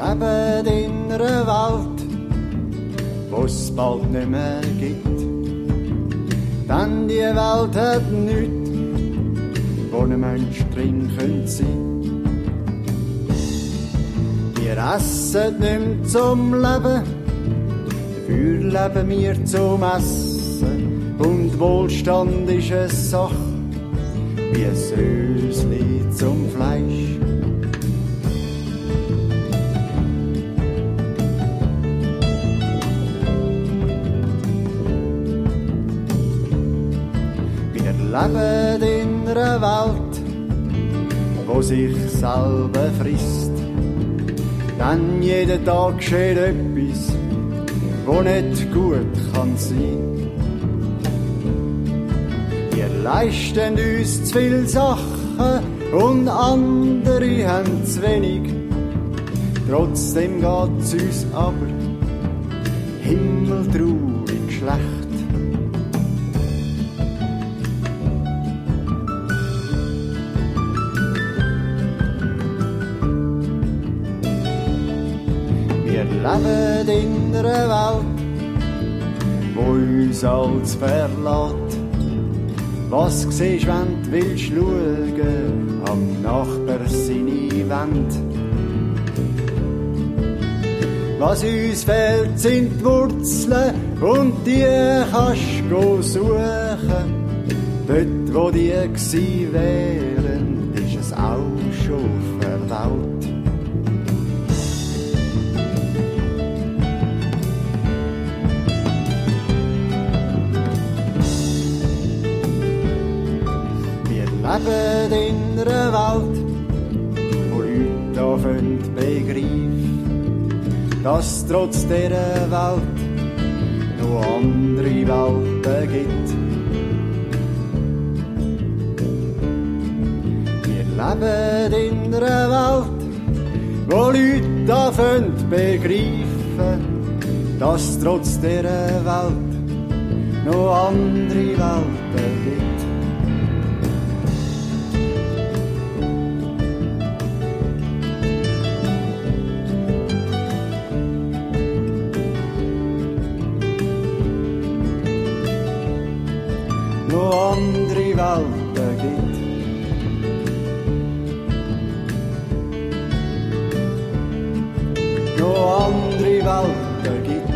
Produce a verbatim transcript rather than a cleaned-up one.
leben in einer Welt, wo's bald nicht mehr gibt. Denn die Welt hat nichts, wo ein Mensch drin könnte sein. Wir essen nicht mehr zum Leben, dafür leben wir zum Essen. Und Wohlstand ist eine Sache, wie ein Sösli zum Fleisch. Wir leben in einer Welt, wo sich selber frisst. Denn jeden Tag geschieht etwas, wo nicht gut kann sein. Wir leisten uns zu viele Sachen und andere haben zu wenig. Trotzdem geht's uns aber himmeltraurig schlecht. Wir leben in einer Welt, wo uns alles verlässt. Was siehst, wenn du willst schauen, am Nachbar seine Wand? Was uns fehlt, sind die Wurzeln, und die kannst du suchen. Dort, wo die gsi wären, ist es auch schon verdaut. Leben in einer Welt, wo Leute anfangen zu begreifen, dass es trotz dieser Welt noch andere Welten gibt. Wir leben in einer Welt, wo Leute anfangen zu begreifen, dass es trotz dieser Welt noch andere Welten gibt. Noch andere Welten gibt. Noch andere Welten gibt.